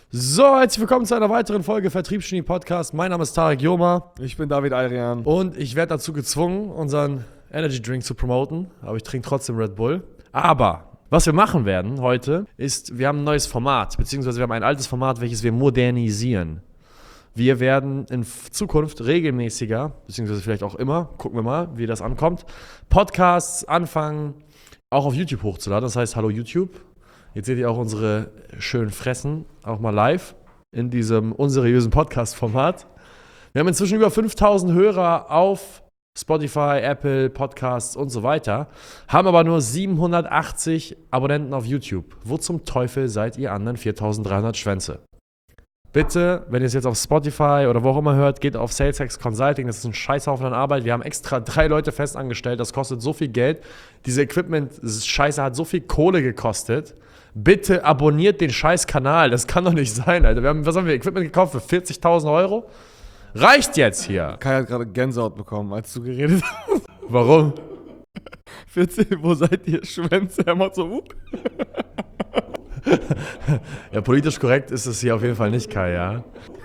So, herzlich willkommen zu einer weiteren Folge Vertriebsgenie Podcast. Mein Name ist Tarek Joma. Ich bin David Ayrian. Und ich werde dazu gezwungen, unseren Energy Drink zu promoten. Aber ich trinke trotzdem Red Bull. Aber was wir machen werden heute, ist, wir haben ein neues Format. Beziehungsweise wir haben ein altes Format, welches wir modernisieren. Wir werden in Zukunft regelmäßiger, beziehungsweise vielleicht auch immer, gucken wir mal, wie das ankommt, Podcasts anfangen, auch auf YouTube hochzuladen. Das heißt, hallo YouTube. Jetzt seht ihr auch unsere schönen Fressen, auch mal live in diesem unseriösen Podcast-Format. Wir haben inzwischen über 5000 Hörer auf Spotify, Apple, Podcasts und so weiter, haben aber nur 780 Abonnenten auf YouTube. Wo zum Teufel seid ihr anderen 4300 Schwänze? Bitte, wenn ihr es jetzt auf Spotify oder wo auch immer hört, geht auf SalesX Consulting. Das ist ein Scheißhaufen an Arbeit. Wir haben extra 3 Leute fest angestellt. Das kostet so viel Geld. Diese Equipment-Scheiße hat so viel Kohle gekostet. Bitte abonniert den Scheiß-Kanal. Das kann doch nicht sein, Alter. Was haben wir? Equipment gekauft für 40.000 Euro? Reicht jetzt hier. Kai hat gerade Gänsehaut bekommen, als du geredet hast. Warum? 14, wo seid ihr? Schwänze? Er macht so, Ja, politisch korrekt ist es hier auf jeden Fall nicht, Kai, ja.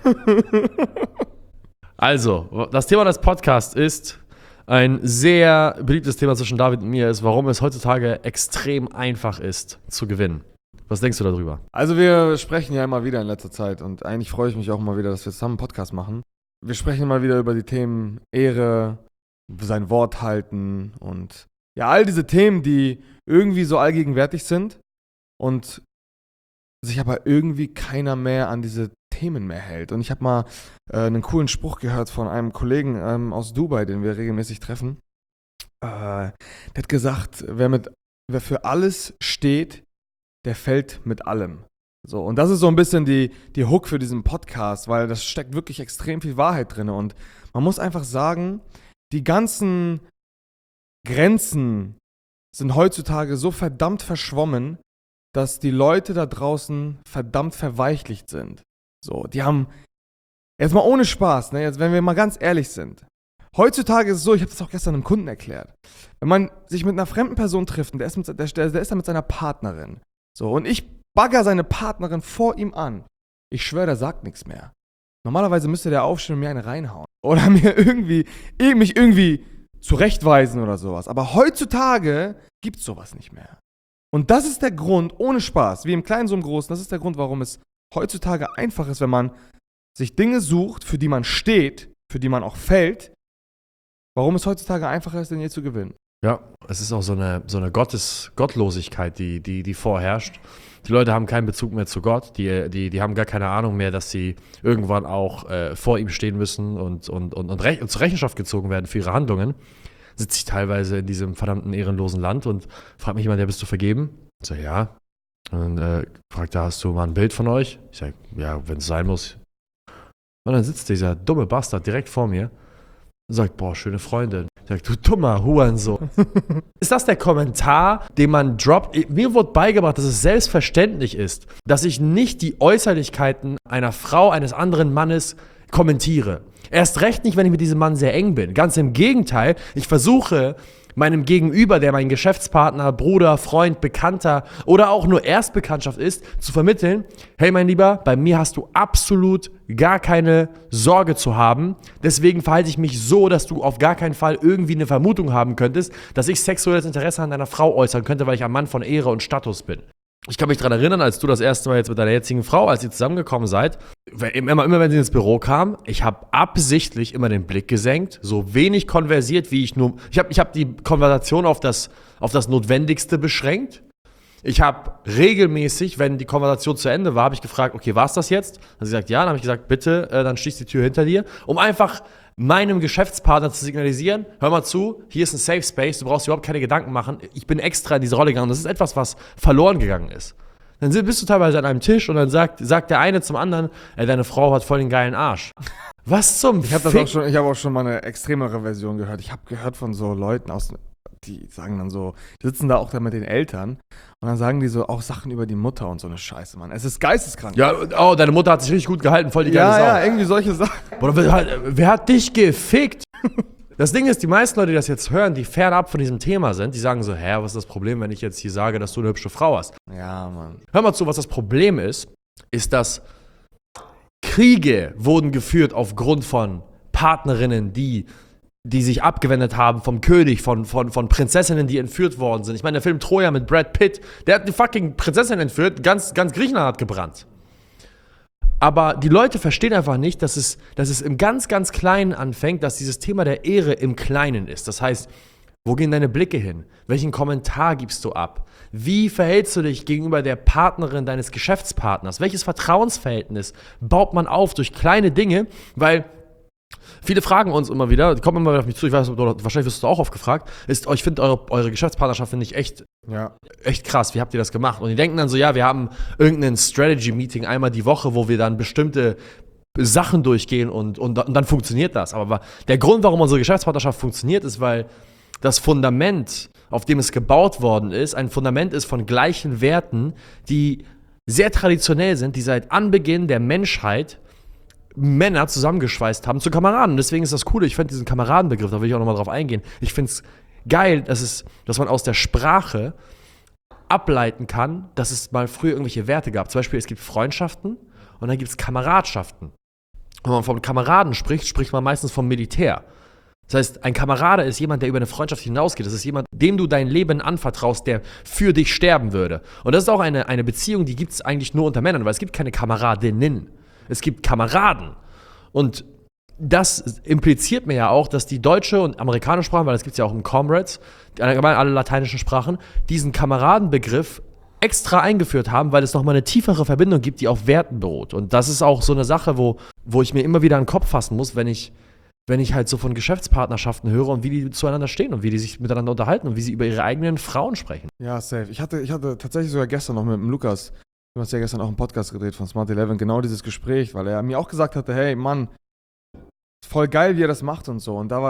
Also, das Thema des Podcasts ist ein sehr beliebtes Thema zwischen David und mir, ist, warum es heutzutage extrem einfach ist, zu gewinnen. Was denkst du darüber? Also wir sprechen ja immer wieder in letzter Zeit und eigentlich freue ich mich auch mal wieder, dass wir zusammen einen Podcast machen. Wir sprechen immer wieder über die Themen Ehre, sein Wort halten und ja, all diese Themen, die irgendwie so allgegenwärtig sind und sich aber irgendwie keiner mehr an diese Themen mehr hält. Und ich habe mal einen coolen Spruch gehört von einem Kollegen aus Dubai, den wir regelmäßig treffen. Der hat gesagt, wer für alles steht, der fällt mit allem. So, und das ist so ein bisschen die Hook für diesen Podcast, weil das steckt wirklich extrem viel Wahrheit drin. Und man muss einfach sagen, die ganzen Grenzen sind heutzutage so verdammt verschwommen, dass die Leute da draußen verdammt verweichlicht sind. So, die haben, jetzt mal ohne Spaß, ne, jetzt, wenn wir mal ganz ehrlich sind. Heutzutage ist es so, ich habe das auch gestern einem Kunden erklärt, wenn man sich mit einer fremden Person trifft und der ist da mit seiner Partnerin, so, und ich bagger seine Partnerin vor ihm an, ich schwöre, der sagt nichts mehr. Normalerweise müsste der aufstehen und mir eine reinhauen. Oder mich irgendwie zurechtweisen oder sowas. Aber heutzutage gibt's sowas nicht mehr. Und das ist der Grund, ohne Spaß, wie im Kleinen so im Großen, das ist der Grund, warum es heutzutage einfach ist, wenn man sich Dinge sucht, für die man steht, für die man auch fällt, warum es heutzutage einfacher ist, denn je zu gewinnen. Ja, es ist auch so eine Gottlosigkeit, die vorherrscht. Die Leute haben keinen Bezug mehr zu Gott, die haben gar keine Ahnung mehr, dass sie irgendwann auch vor ihm stehen müssen und zur Rechenschaft gezogen werden für ihre Handlungen. Sitze ich teilweise in diesem verdammten ehrenlosen Land und fragt mich jemand, ja, bist du vergeben? Ich sage, ja. Und dann fragt er, hast du mal ein Bild von euch? Ich sage, ja, wenn es sein muss. Und dann sitzt dieser dumme Bastard direkt vor mir und sagt, boah, schöne Freundin. Ich sage, du dummer Hurensohn. Ist das der Kommentar, den man droppt? Mir wurde beigebracht, dass es selbstverständlich ist, dass ich nicht die Äußerlichkeiten einer Frau, eines anderen Mannes kommentiere. Erst recht nicht, wenn ich mit diesem Mann sehr eng bin. Ganz im Gegenteil, ich versuche meinem Gegenüber, der mein Geschäftspartner, Bruder, Freund, Bekannter oder auch nur Erstbekanntschaft ist, zu vermitteln, hey mein Lieber, bei mir hast du absolut gar keine Sorge zu haben. Deswegen verhalte ich mich so, dass du auf gar keinen Fall irgendwie eine Vermutung haben könntest, dass ich sexuelles Interesse an deiner Frau äußern könnte, weil ich ein Mann von Ehre und Status bin. Ich kann mich daran erinnern, als du das erste Mal jetzt mit deiner jetzigen Frau, als ihr zusammengekommen seid, immer wenn sie ins Büro kam, ich habe absichtlich immer den Blick gesenkt, so wenig konversiert, wie ich nur... Ich hab die Konversation auf das Notwendigste beschränkt. Ich habe regelmäßig, wenn die Konversation zu Ende war, habe ich gefragt, okay, war es das jetzt? Dann hat sie gesagt, ja. Dann habe ich gesagt, bitte, dann schließ die Tür hinter dir, um einfach meinem Geschäftspartner zu signalisieren, hör mal zu, hier ist ein Safe Space, du brauchst dir überhaupt keine Gedanken machen, ich bin extra in diese Rolle gegangen. Das ist etwas, was verloren gegangen ist. Dann bist du teilweise an einem Tisch und dann sagt der eine zum anderen, deine Frau hat voll den geilen Arsch. Was zum Ich habe auch schon mal eine extremere Version gehört. Ich habe gehört von so Leuten die sagen dann so, die sitzen da auch da mit den Eltern und dann sagen die so auch Sachen über die Mutter und so eine Scheiße, Mann. Es ist geisteskrank. Ja, oh, deine Mutter hat sich richtig gut gehalten, voll die geile Sau. Ja, irgendwie solche Sachen. Oder wer hat dich gefickt? Das Ding ist, die meisten Leute, die das jetzt hören, die fernab von diesem Thema sind, die sagen so, was ist das Problem, wenn ich jetzt hier sage, dass du eine hübsche Frau hast? Ja, Mann. Hör mal zu, was das Problem ist, dass Kriege wurden geführt aufgrund von Partnerinnen, die sich abgewendet haben vom König, von Prinzessinnen, die entführt worden sind. Ich meine, der Film Troja mit Brad Pitt, der hat die fucking Prinzessin entführt, ganz Griechenland hat gebrannt. Aber die Leute verstehen einfach nicht, dass es im ganz, ganz Kleinen anfängt, dass dieses Thema der Ehre im Kleinen ist. Das heißt, wo gehen deine Blicke hin? Welchen Kommentar gibst du ab? Wie verhältst du dich gegenüber der Partnerin deines Geschäftspartners? Welches Vertrauensverhältnis baut man auf durch kleine Dinge? Weil viele fragen uns immer wieder, die kommen immer wieder auf mich zu, ich weiß, wahrscheinlich wirst du auch oft gefragt, ich finde eure Geschäftspartnerschaft finde ich echt krass, wie habt ihr das gemacht? Und die denken dann so, ja, wir haben irgendein Strategy-Meeting einmal die Woche, wo wir dann bestimmte Sachen durchgehen und dann funktioniert das. Aber der Grund, warum unsere Geschäftspartnerschaft funktioniert, ist, weil das Fundament, auf dem es gebaut worden ist, ein Fundament ist von gleichen Werten, die sehr traditionell sind, die seit Anbeginn der Menschheit Männer zusammengeschweißt haben zu Kameraden. Und deswegen ist das Coole, ich finde diesen Kameradenbegriff, da will ich auch nochmal drauf eingehen, ich finde es geil, dass man aus der Sprache ableiten kann, dass es mal früher irgendwelche Werte gab. Zum Beispiel, es gibt Freundschaften und dann gibt es Kameradschaften. Wenn man von Kameraden spricht, spricht man meistens vom Militär. Das heißt, ein Kamerade ist jemand, der über eine Freundschaft hinausgeht. Das ist jemand, dem du dein Leben anvertraust, der für dich sterben würde. Und das ist auch eine Beziehung, die gibt es eigentlich nur unter Männern, weil es gibt keine Kameradinnen. Es gibt Kameraden. Und das impliziert mir ja auch, dass die deutsche und amerikanische Sprache, weil das gibt es ja auch im Comrades, alle lateinischen Sprachen, diesen Kameradenbegriff extra eingeführt haben, weil es nochmal eine tiefere Verbindung gibt, die auf Werten beruht. Und das ist auch so eine Sache, wo ich mir immer wieder an den Kopf fassen muss, wenn ich halt so von Geschäftspartnerschaften höre und wie die zueinander stehen und wie die sich miteinander unterhalten und wie sie über ihre eigenen Frauen sprechen. Ja, safe. Ich hatte tatsächlich sogar gestern noch mit dem Lukas, du hast ja gestern auch einen Podcast gedreht von Smart 11, genau dieses Gespräch, weil er mir auch gesagt hatte, hey Mann, voll geil, wie er das macht und so. Und es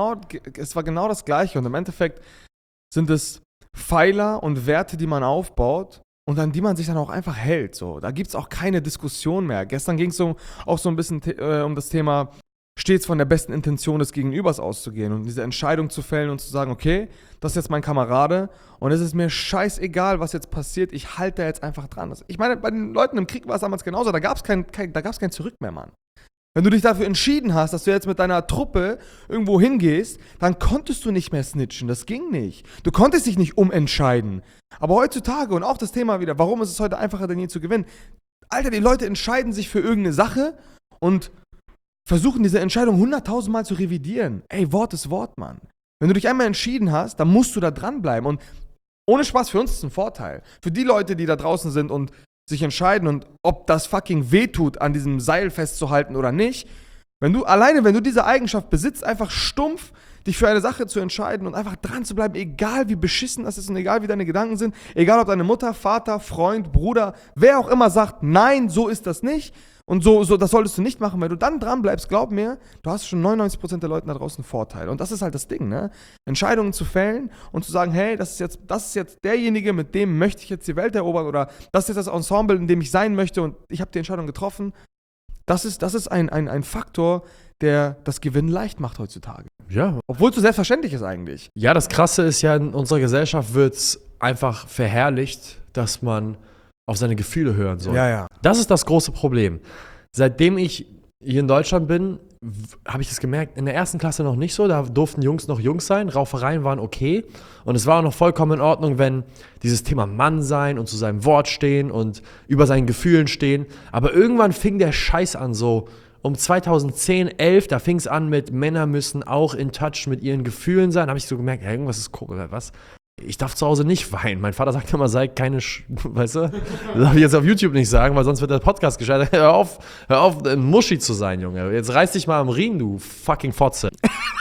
war genau das Gleiche. Und im Endeffekt sind es Pfeiler und Werte, die man aufbaut und an die man sich dann auch einfach hält. So. Da gibt es auch keine Diskussion mehr. Gestern ging es auch so ein bisschen um das Thema, stets von der besten Intention des Gegenübers auszugehen und diese Entscheidung zu fällen und zu sagen, okay, das ist jetzt mein Kamerade und es ist mir scheißegal, was jetzt passiert, ich halte da jetzt einfach dran. Ich meine, bei den Leuten im Krieg war es damals genauso, da gab es kein Zurück mehr, Mann. Wenn du dich dafür entschieden hast, dass du jetzt mit deiner Truppe irgendwo hingehst, dann konntest du nicht mehr snitchen, das ging nicht. Du konntest dich nicht umentscheiden. Aber heutzutage, und auch das Thema wieder, warum ist es heute einfacher denn je zu gewinnen? Alter, die Leute entscheiden sich für irgendeine Sache und versuchen diese Entscheidung 100.000 Mal zu revidieren. Ey, Wort ist Wort, Mann. Wenn du dich einmal entschieden hast, dann musst du da dranbleiben. Und ohne Spaß, für uns ist es ein Vorteil. Für die Leute, die da draußen sind und sich entscheiden und ob das fucking wehtut, an diesem Seil festzuhalten oder nicht, wenn du diese Eigenschaft besitzt, einfach stumpf dich für eine Sache zu entscheiden und einfach dran zu bleiben, egal wie beschissen das ist und egal wie deine Gedanken sind, egal ob deine Mutter, Vater, Freund, Bruder, wer auch immer sagt, nein, so ist das nicht und so das solltest du nicht machen, wenn du dann dran bleibst, glaub mir, du hast schon 99% der Leute da draußen einen Vorteil. Und das ist halt das Ding, ne? Entscheidungen zu fällen und zu sagen, hey, das ist jetzt derjenige, mit dem möchte ich jetzt die Welt erobern oder das ist jetzt das Ensemble, in dem ich sein möchte und ich habe die Entscheidung getroffen. Das ist ein Faktor, der das Gewinnen leicht macht heutzutage. Ja. Obwohl es so selbstverständlich ist eigentlich. Ja, das Krasse ist ja, in unserer Gesellschaft wird es einfach verherrlicht, dass man auf seine Gefühle hören soll. Ja. Das ist das große Problem. Seitdem ich hier in Deutschland bin, habe ich das gemerkt, in der ersten Klasse noch nicht so, da durften Jungs noch Jungs sein, Raufereien waren okay und es war auch noch vollkommen in Ordnung, wenn dieses Thema Mann sein und zu seinem Wort stehen und über seinen Gefühlen stehen, aber irgendwann fing der Scheiß an, so um 2010, 11, da fing es an mit Männer müssen auch in Touch mit ihren Gefühlen sein, habe ich so gemerkt, ja, irgendwas ist komisch, was? Ich darf zu Hause nicht weinen. Mein Vater sagt immer, sei keine, weißt du? Das darf ich jetzt auf YouTube nicht sagen, weil sonst wird der Podcast gescheitert. Hör auf, ein Muschi zu sein, Junge. Jetzt reiß dich mal am Riemen, du fucking Fotze.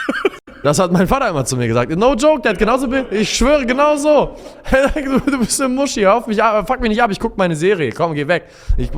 Das hat mein Vater immer zu mir gesagt. No joke, der hat genauso, ich schwöre, genau so. Du bist ein Muschi, hör auf mich, fuck mich nicht ab, ich guck meine Serie, komm, geh weg.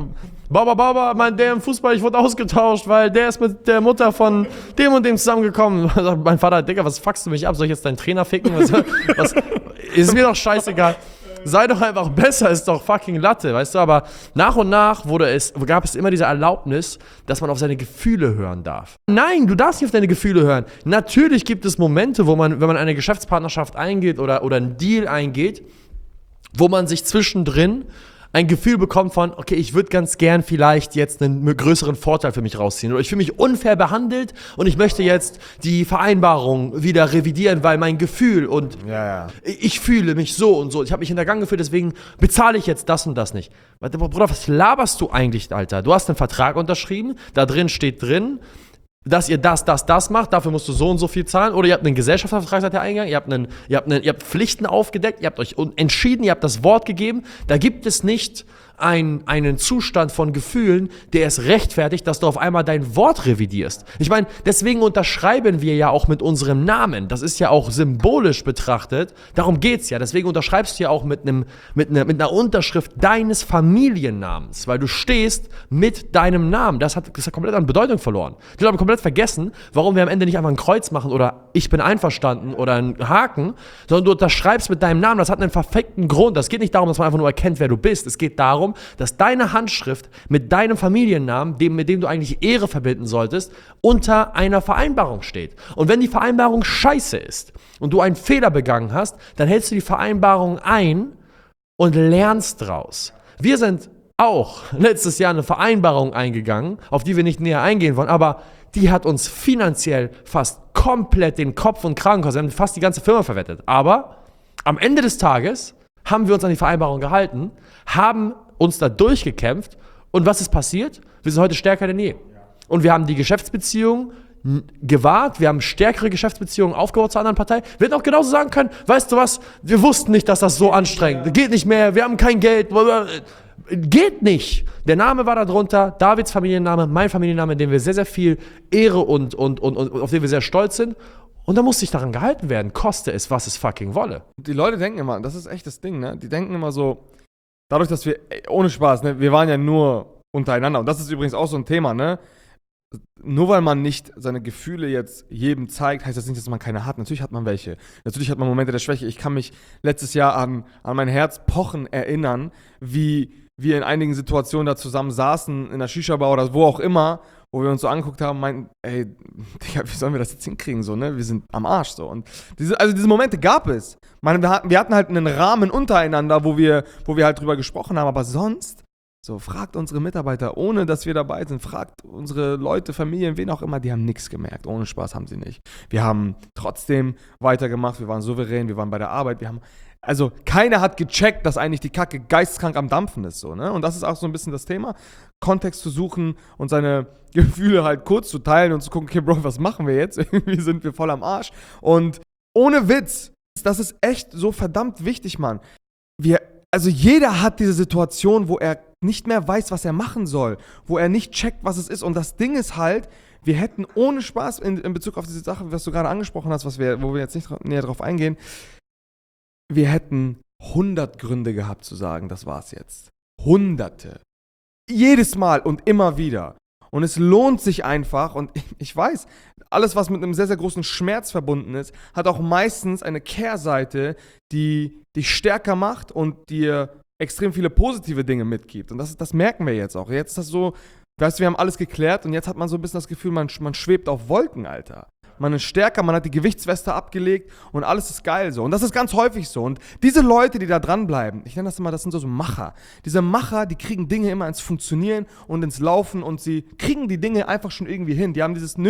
Baba, der im Fußball, ich wurde ausgetauscht, weil der ist mit der Mutter von dem und dem zusammengekommen. Mein Vater, Digga, was fuckst du mich ab? Soll ich jetzt deinen Trainer ficken? Was ist mir doch scheißegal. Sei doch einfach besser, ist doch fucking Latte, weißt du? Aber nach und nach gab es immer diese Erlaubnis, dass man auf seine Gefühle hören darf. Nein, du darfst nicht auf deine Gefühle hören. Natürlich gibt es Momente, wo man, wenn man eine Geschäftspartnerschaft eingeht oder einen Deal eingeht, wo man sich zwischendrin ein Gefühl bekommt von, okay, ich würde ganz gern vielleicht jetzt einen größeren Vorteil für mich rausziehen oder ich fühle mich unfair behandelt und ich möchte jetzt die Vereinbarung wieder revidieren, weil mein Gefühl und ich fühle mich so und so, ich habe mich hintergangen gefühlt, deswegen bezahle ich jetzt das und das nicht. Bruder, was laberst du eigentlich, Alter? Du hast einen Vertrag unterschrieben, da drin steht drin, dass ihr das macht, dafür musst du so und so viel zahlen. Oder ihr habt einen Gesellschaftsvertrag seit der Eingang, ihr habt Pflichten aufgedeckt, ihr habt euch entschieden, ihr habt das Wort gegeben. Da gibt es nicht einen Zustand von Gefühlen, der es rechtfertigt, dass du auf einmal dein Wort revidierst. Ich meine, deswegen unterschreiben wir ja auch mit unserem Namen. Das ist ja auch symbolisch betrachtet. Darum geht's ja. Deswegen unterschreibst du ja auch mit einer Unterschrift deines Familiennamens, weil du stehst mit deinem Namen. Das hat komplett an Bedeutung verloren. Die Leute haben komplett vergessen, warum wir am Ende nicht einfach ein Kreuz machen oder ich bin einverstanden oder einen Haken, sondern du unterschreibst mit deinem Namen. Das hat einen perfekten Grund. Das geht nicht darum, dass man einfach nur erkennt, wer du bist. Es geht darum, dass deine Handschrift mit deinem Familiennamen, mit dem du eigentlich Ehre verbinden solltest, unter einer Vereinbarung steht. Und wenn die Vereinbarung scheiße ist und du einen Fehler begangen hast, dann hältst du die Vereinbarung ein und lernst draus. Wir sind auch letztes Jahr eine Vereinbarung eingegangen, auf die wir nicht näher eingehen wollen, aber die hat uns finanziell fast komplett den Kopf und Kragen gekostet. Wir haben fast die ganze Firma verwettet. Aber am Ende des Tages haben wir uns an die Vereinbarung gehalten, haben uns da durchgekämpft und was ist passiert? Wir sind heute stärker denn je. Und wir haben die Geschäftsbeziehungen gewahrt, wir haben stärkere Geschäftsbeziehungen aufgebaut zur anderen Partei. Wir hätten auch genauso sagen können, weißt du was, wir wussten nicht, dass das so anstrengend geht nicht mehr, wir haben kein Geld, geht nicht. Der Name war da drunter, Davids Familienname, mein Familienname, in dem wir sehr, sehr viel Ehre und auf den wir sehr stolz sind. Und da muss sich daran gehalten werden, koste es, was es fucking wolle. Die Leute denken immer, das ist echt das Ding, ne? Die denken immer so, dadurch, dass wir, ohne Spaß, ne, wir waren ja nur untereinander. Und das ist übrigens auch so ein Thema, ne? Nur weil man nicht seine Gefühle jetzt jedem zeigt, heißt das nicht, dass man keine hat. Natürlich hat man welche. Natürlich hat man Momente der Schwäche. Ich kann mich letztes Jahr an mein Herz pochen erinnern, wie wir in einigen Situationen da zusammen saßen, in der Shisha-Bar oder wo auch immer, wo wir uns so angeguckt haben, meinten, ey, Digga, wie sollen wir das jetzt hinkriegen, so, ne? Wir sind am Arsch, so. Und diese Momente gab es. Ich meine, wir hatten halt einen Rahmen untereinander, wo wir halt drüber gesprochen haben, aber sonst, so, fragt unsere Mitarbeiter, ohne dass wir dabei sind, fragt unsere Leute, Familien, wen auch immer, die haben nichts gemerkt. Ohne Spaß haben sie nicht. Wir haben trotzdem weitergemacht, wir waren souverän, wir waren bei der Arbeit, also keiner hat gecheckt, dass eigentlich die Kacke geisteskrank am Dampfen ist, so, ne? Und das ist auch so ein bisschen das Thema, Kontext zu suchen und seine Gefühle halt kurz zu teilen und zu gucken, okay, Bro, was machen wir jetzt? Irgendwie sind wir voll am Arsch. Und ohne Witz, das ist echt so verdammt wichtig, Mann. Also jeder hat diese Situation, wo er nicht mehr weiß, was er machen soll, wo er nicht checkt, was es ist. Und das Ding ist halt, wir hätten ohne Spaß in Bezug auf diese Sache, was du gerade angesprochen hast, wo wir jetzt nicht näher drauf eingehen, wir hätten 100 Gründe gehabt zu sagen, das war's jetzt. Hunderte. Jedes Mal und immer wieder. Und es lohnt sich einfach, und ich weiß, alles, was mit einem sehr, sehr großen Schmerz verbunden ist, hat auch meistens eine Kehrseite, die dich stärker macht und dir extrem viele positive Dinge mitgibt. Und das merken wir jetzt auch. Jetzt ist das so, weißt du, wir haben alles geklärt und jetzt hat man so ein bisschen das Gefühl, man schwebt auf Wolken, Alter. Man ist stärker, man hat die Gewichtsweste abgelegt und alles ist geil so. Und das ist ganz häufig so. Und diese Leute, die da dranbleiben, ich nenne das immer, das sind so Macher. Diese Macher, die kriegen Dinge immer ins Funktionieren und ins Laufen und sie kriegen die Dinge einfach schon irgendwie hin. Die haben diesen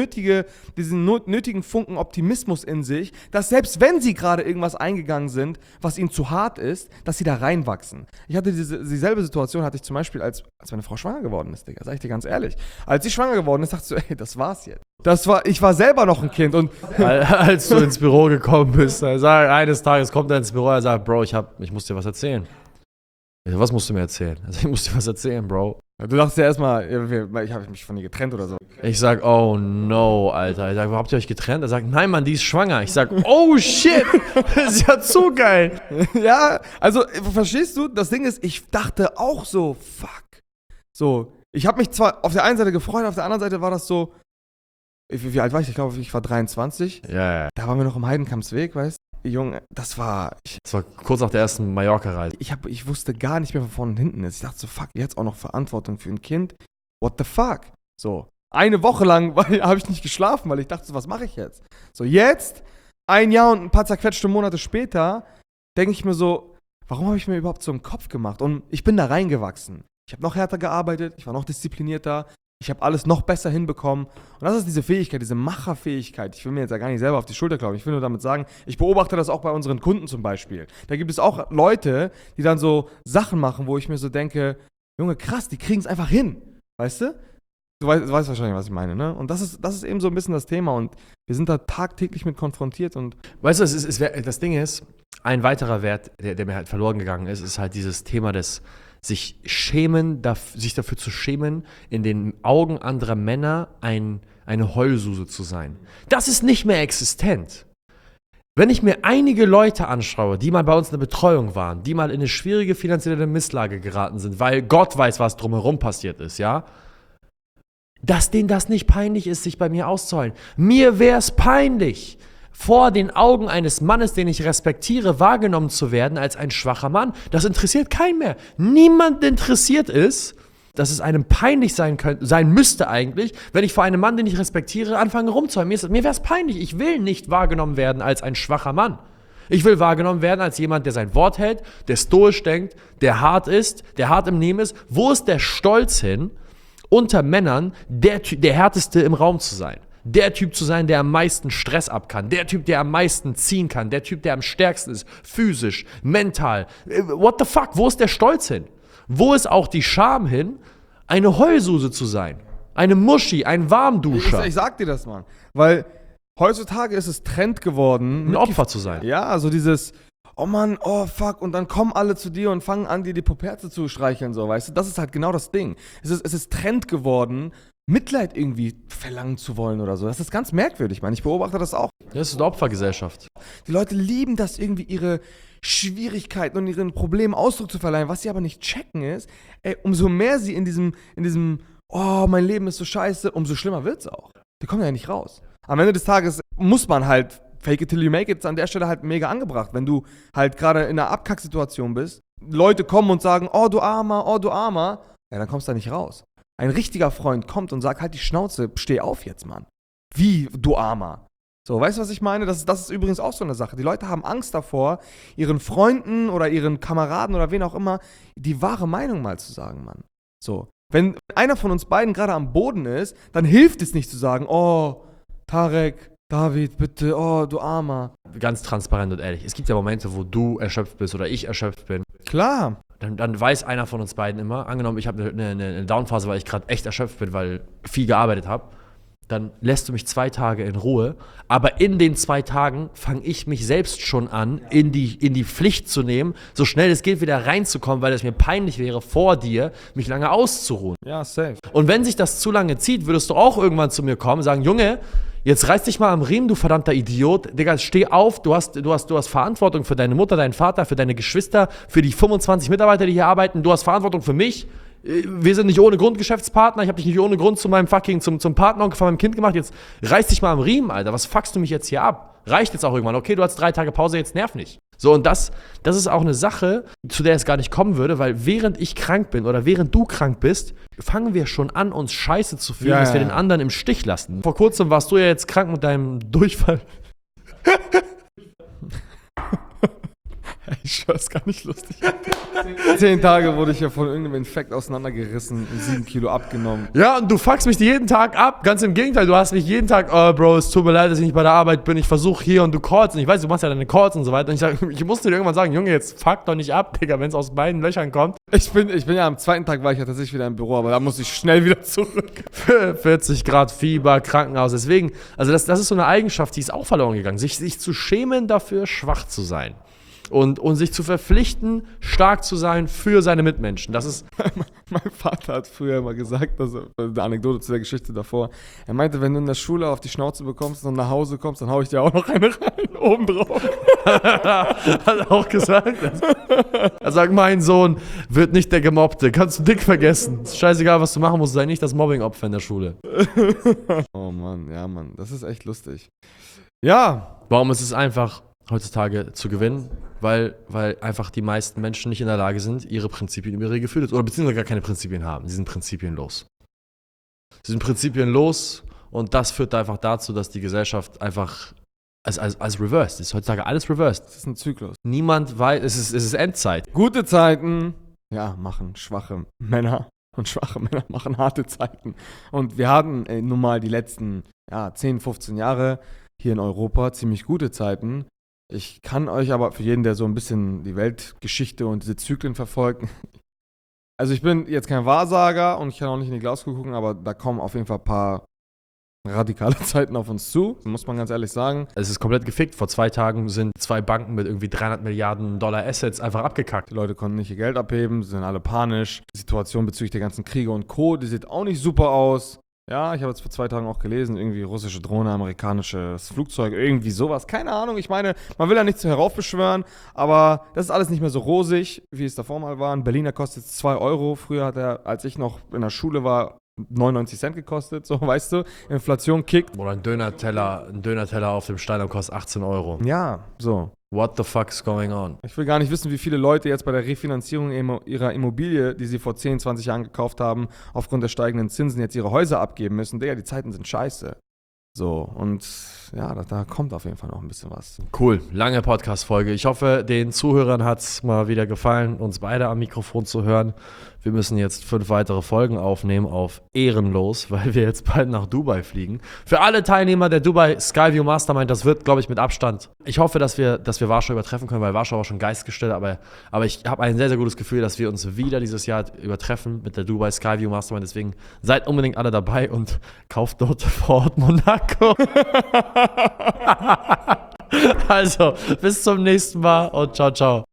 nötigen Funken Optimismus in sich, dass selbst wenn sie gerade irgendwas eingegangen sind, was ihnen zu hart ist, dass sie da reinwachsen. Ich hatte dieselbe Situation hatte ich zum Beispiel, als meine Frau schwanger geworden ist, Digga, sag ich dir ganz ehrlich. Als sie schwanger geworden ist, dachte ich so, ey, das war's jetzt. Ich war selber noch ein Kind und als du ins Büro gekommen bist, eines Tages kommt er ins Büro und sagt, Bro, ich muss dir was erzählen. Ich so, was musst du mir erzählen? Also, ich muss dir was erzählen, Bro. Du dachtest ja erstmal, ich habe mich von ihr getrennt oder so. Ich sag, oh no, Alter. Ich sag, habt ihr euch getrennt? Er sagt, nein, Mann, die ist schwanger. Ich sag, oh shit, das ist ja zu geil. Ja, also, verstehst du? Das Ding ist, ich dachte auch so, fuck. So, ich habe mich zwar auf der einen Seite gefreut, auf der anderen Seite war das so, wie alt war ich? Ich glaube, ich war 23. Ja. Da waren wir noch im Heidenkampsweg, weißt du? Junge, das war kurz nach der ersten Mallorca-Reise. Ich wusste gar nicht mehr, wo vorne und hinten ist. Ich dachte so, fuck, jetzt auch noch Verantwortung für ein Kind. What the fuck? So, eine Woche lang habe ich nicht geschlafen, weil ich dachte so, was mache ich jetzt? So, jetzt, ein Jahr und ein paar zerquetschte Monate später, denke ich mir so, warum habe ich mir überhaupt so einen Kopf gemacht? Und ich bin da reingewachsen. Ich habe noch härter gearbeitet, ich war noch disziplinierter, ich habe alles noch besser hinbekommen. Und das ist diese Fähigkeit, diese Macherfähigkeit. Ich will mir jetzt ja gar nicht selber auf die Schulter klopfen. Ich will nur damit sagen, ich beobachte das auch bei unseren Kunden zum Beispiel. Da gibt es auch Leute, die dann so Sachen machen, wo ich mir so denke, Junge, krass, die kriegen es einfach hin. Weißt du? Du weißt wahrscheinlich, was ich meine, ne? Und das ist eben so ein bisschen das Thema. Und wir sind da tagtäglich mit konfrontiert. Und Weißt du, das Ding ist, ein weiterer Wert, der mir halt verloren gegangen ist halt dieses Thema des sich dafür zu schämen, in den Augen anderer Männer eine Heulsuse zu sein. Das ist nicht mehr existent. Wenn ich mir einige Leute anschaue, die mal bei uns in der Betreuung waren, die mal in eine schwierige finanzielle Misslage geraten sind, weil Gott weiß, was drumherum passiert ist, ja, dass denen das nicht peinlich ist, sich bei mir auszuheulen. Mir wäre es peinlich, vor den Augen eines Mannes, den ich respektiere, wahrgenommen zu werden als ein schwacher Mann. Das interessiert keinen mehr. Niemand interessiert es, dass es einem peinlich sein müsste eigentlich, wenn ich vor einem Mann, den ich respektiere, anfange rumzuheulen. Mir wäre es peinlich. Ich will nicht wahrgenommen werden als ein schwacher Mann. Ich will wahrgenommen werden als jemand, der sein Wort hält, der stoisch denkt, der hart ist, der hart im Nehmen ist. Wo ist der Stolz hin, unter Männern der Härteste im Raum zu sein? Der Typ zu sein, der am meisten Stress ab kann. Der Typ, der am meisten ziehen kann. Der Typ, der am stärksten ist. Physisch, mental. What the fuck? Wo ist der Stolz hin? Wo ist auch die Scham hin, eine Heulsuse zu sein? Eine Muschi, ein Warmduscher. Ich sag dir das, Mann. Weil heutzutage ist es Trend geworden, ein Opfer zu sein. Ja, also dieses, oh Mann, oh fuck, und dann kommen alle zu dir und fangen an, dir die Puperze zu streicheln, so, weißt du? Das ist halt genau das Ding. Es ist Trend geworden, Mitleid irgendwie verlangen zu wollen oder so. Das ist ganz merkwürdig, Mann. Ich beobachte das auch. Das ist eine Opfergesellschaft. Die Leute lieben das irgendwie, ihre Schwierigkeiten und ihren Problemen Ausdruck zu verleihen. Was sie aber nicht checken ist, umso mehr sie in diesem, oh, mein Leben ist so scheiße, umso schlimmer wird's auch. Die kommen ja nicht raus. Am Ende des Tages muss man halt fake it till you make it, ist an der Stelle halt mega angebracht. Wenn du halt gerade in einer Abkacksituation bist, Leute kommen und sagen, oh du Armer, ja, dann kommst du da nicht raus. Ein richtiger Freund kommt und sagt, halt die Schnauze, steh auf jetzt, Mann. Wie, du Armer? So, weißt du, was ich meine? Das ist übrigens auch so eine Sache. Die Leute haben Angst davor, ihren Freunden oder ihren Kameraden oder wen auch immer die wahre Meinung mal zu sagen, Mann. So, wenn einer von uns beiden gerade am Boden ist, dann hilft es nicht zu sagen, oh, Tarek, David, bitte, oh, du Armer. Ganz transparent und ehrlich. Es gibt ja Momente, wo du erschöpft bist oder ich erschöpft bin. Klar. Dann weiß einer von uns beiden immer, angenommen, ich habe eine Downphase, weil ich gerade echt erschöpft bin, weil viel gearbeitet habe, dann lässt du mich 2 Tage in Ruhe, aber in den 2 Tagen fange ich mich selbst schon an, in die Pflicht zu nehmen, so schnell es geht wieder reinzukommen, weil es mir peinlich wäre, vor dir mich lange auszuruhen. Ja, safe. Und wenn sich das zu lange zieht, würdest du auch irgendwann zu mir kommen und sagen, Junge, jetzt reiß dich mal am Riemen, du verdammter Idiot. Digga, steh auf, du hast Verantwortung für deine Mutter, deinen Vater, für deine Geschwister, für die 25 Mitarbeiter, die hier arbeiten. Du hast Verantwortung für mich. Wir sind nicht ohne Grund Geschäftspartner. Ich habe dich nicht ohne Grund zu meinem zum Partneronkel von meinem Kind gemacht. Jetzt reiß dich mal am Riemen, Alter. Was fuckst du mich jetzt hier ab? Reicht jetzt auch irgendwann. Okay, du hast 3 Tage Pause, jetzt nerv nicht. So, und das ist auch eine Sache, zu der es gar nicht kommen würde, weil während ich krank bin oder während du krank bist, fangen wir schon an, uns scheiße zu fühlen, dass wir den anderen im Stich lassen. Vor kurzem warst du ja jetzt krank mit deinem Durchfall. Ich schwör, ist gar nicht lustig. 10 Tage wurde ich ja von irgendeinem Infekt auseinandergerissen und 7 Kilo abgenommen. Ja, und du fuckst mich jeden Tag ab. Ganz im Gegenteil, du hast mich jeden Tag, oh Bro, es tut mir leid, dass ich nicht bei der Arbeit bin. Ich versuche hier und du callst. Und ich weiß, du machst ja deine Calls und so weiter. Und ich musste dir irgendwann sagen, Junge, jetzt fuck doch nicht ab, Digga, wenn es aus beiden Löchern kommt. Ich bin ja am 2. Tag war ich ja tatsächlich wieder im Büro, aber da muss ich schnell wieder zurück. 40 Grad Fieber, Krankenhaus. Deswegen, also das ist so eine Eigenschaft, die ist auch verloren gegangen. Sich zu schämen dafür, schwach zu sein. Und sich zu verpflichten, stark zu sein für seine Mitmenschen. Das ist. Mein Vater hat früher immer gesagt, eine Anekdote zu der Geschichte davor. Er meinte, wenn du in der Schule auf die Schnauze bekommst und nach Hause kommst, dann hau ich dir auch noch eine rein, oben drauf. Hat er auch gesagt. Er sagt, mein Sohn wird nicht der Gemobbte. Kannst du dick vergessen. Ist scheißegal, was du machen musst, sei nicht das Mobbing-Opfer in der Schule. Oh Mann, ja Mann, das ist echt lustig. Ja. Warum ist es einfach, heutzutage zu gewinnen? Weil einfach die meisten Menschen nicht in der Lage sind, ihre Prinzipien über ihre Gefühle oder beziehungsweise gar keine Prinzipien haben. Sie sind prinzipienlos. Sie sind prinzipienlos und das führt einfach dazu, dass die Gesellschaft einfach als reversed. Es ist heutzutage alles reversed. Das ist ein Zyklus. Niemand weiß, es ist Endzeit. Gute Zeiten, ja, machen schwache Männer. Und schwache Männer machen harte Zeiten. Und wir hatten nun mal die letzten 10, 15 Jahre hier in Europa ziemlich gute Zeiten. Ich kann euch aber für jeden, der so ein bisschen die Weltgeschichte und diese Zyklen verfolgt, also ich bin jetzt kein Wahrsager und ich kann auch nicht in die Glaskugel gucken, aber da kommen auf jeden Fall ein paar radikale Zeiten auf uns zu, muss man ganz ehrlich sagen. Es ist komplett gefickt. Vor 2 Tagen sind 2 Banken mit irgendwie 300 Milliarden Dollar Assets einfach abgekackt. Die Leute konnten nicht ihr Geld abheben, sie sind alle panisch. Die Situation bezüglich der ganzen Kriege und Co., die sieht auch nicht super aus. Ja, ich habe jetzt vor 2 Tagen auch gelesen, irgendwie russische Drohne, amerikanisches Flugzeug, irgendwie sowas. Keine Ahnung, ich meine, man will ja nichts heraufbeschwören, aber das ist alles nicht mehr so rosig, wie es davor mal war. Ein Berliner kostet 2 Euro. Früher hat er, als ich noch in der Schule war, 99 Cent gekostet, so, weißt du. Inflation kickt. Oder ein Döner-Teller auf dem Stein kostet 18 Euro. Ja, so. What the fuck's going on? Ich will gar nicht wissen, wie viele Leute jetzt bei der Refinanzierung ihrer Immobilie, die sie vor 10, 20 Jahren gekauft haben, aufgrund der steigenden Zinsen jetzt ihre Häuser abgeben müssen. Digga, die Zeiten sind scheiße. So, und ja, da kommt auf jeden Fall noch ein bisschen was. Cool, lange Podcast-Folge. Ich hoffe, den Zuhörern hat es mal wieder gefallen, uns beide am Mikrofon zu hören. Wir müssen jetzt 5 weitere Folgen aufnehmen auf Ehrenlos, weil wir jetzt bald nach Dubai fliegen. Für alle Teilnehmer der Dubai Skyview Mastermind, das wird, glaube ich, mit Abstand. Ich hoffe, dass wir Warschau übertreffen können, weil Warschau war schon geistgestellt, aber ich habe ein sehr, sehr gutes Gefühl, dass wir uns wieder dieses Jahr übertreffen mit der Dubai Skyview Mastermind. Deswegen seid unbedingt alle dabei und kauft dort vor Ort Monaco. Also, bis zum nächsten Mal und ciao, ciao.